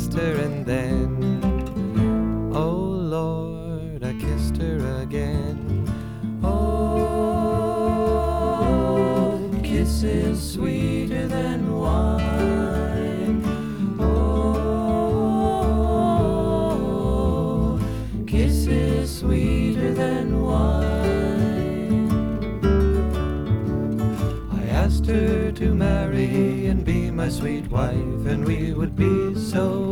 kissed her, and then, oh Lord, I kissed her again. Oh, kisses sweeter than wine. Oh, kisses sweeter than wine. I asked her to marry and be my sweet wife, and we would be so